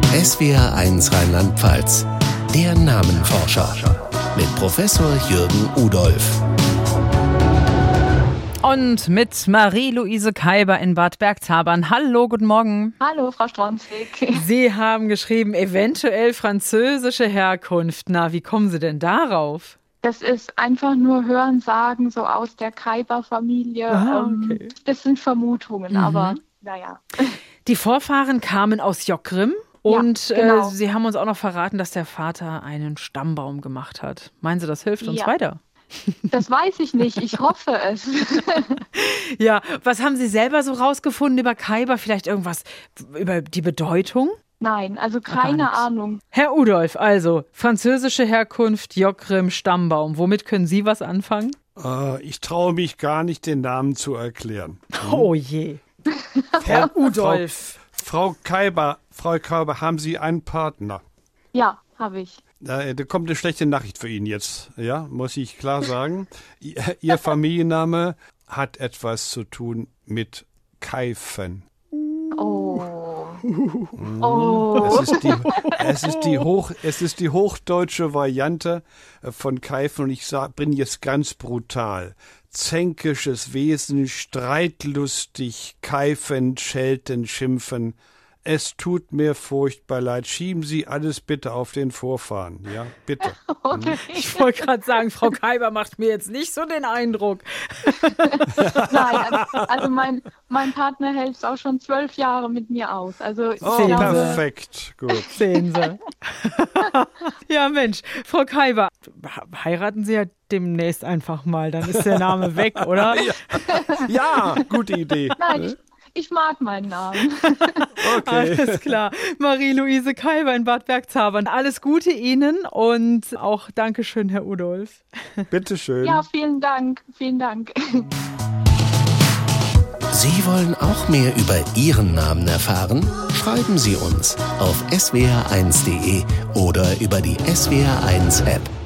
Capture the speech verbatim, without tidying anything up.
S W R eins Rheinland-Pfalz. Der Namenforscher mit Professor Jürgen Udolph. Und mit Marie-Luise Kaiber in Bad Bergzabern. Hallo, guten Morgen. Hallo, Frau Stronzig. Sie haben geschrieben, eventuell französische Herkunft. Na, wie kommen Sie denn darauf? Das ist einfach nur Hörensagen, so aus der Kaiber-Familie. Ah, okay. Das sind Vermutungen, Mhm. aber naja. Die Vorfahren kamen aus Jockgrim. Und Ja, genau. äh, Sie haben uns auch noch verraten, dass der Vater einen Stammbaum gemacht hat. Meinen Sie, das hilft uns Ja. weiter? Das weiß ich nicht, ich hoffe es. Ja, was haben Sie selber so rausgefunden über Kaiber? Vielleicht irgendwas über die Bedeutung? Nein, also Gar keine nichts. Ahnung. Herr Udolph, also französische Herkunft, Jockgrim, Stammbaum. Womit können Sie was anfangen? Äh, ich traue mich gar nicht, den Namen zu erklären. Oh je. Herr Udolph. Frau Kaiber, Frau Kaiber, haben Sie einen Partner? Ja, habe ich. Da, da kommt eine schlechte Nachricht für ihn jetzt, ja, muss ich klar sagen. Ihr, Ihr Familienname hat etwas zu tun mit Keifen. Oh. Oh. Es ist die, es ist die, Hoch, es ist die hochdeutsche Variante von Keifen und ich sag, bin jetzt ganz brutal. Zänkisches Wesen, streitlustig, keifend, schelten, schimpfen. Es tut mir furchtbar leid. Schieben Sie alles bitte auf den Vorfahren. Ja, bitte. Okay. Ich wollte gerade sagen, Frau Kaiber macht mir jetzt nicht so den Eindruck. Nein, also mein, mein Partner hält es auch schon zwölf Jahre mit mir aus. Also ich Oh, Sehen Sie. glaube, perfekt. Gut. Sehen Sie. Ja, Mensch, Frau Kaiber, heiraten Sie ja demnächst einfach mal, dann ist der Name weg, oder? Ja, gute Idee. nein, ich, ich mag meinen Namen. Okay. Alles klar. Marie-Luise Kaiber in Bad Bergzabern. Alles Gute Ihnen und auch Dankeschön, Herr Udolph. Bitteschön. Ja, vielen Dank, vielen Dank. Sie wollen auch mehr über Ihren Namen erfahren? Schreiben Sie uns auf s w r eins punkt d e oder über die S W R eins App.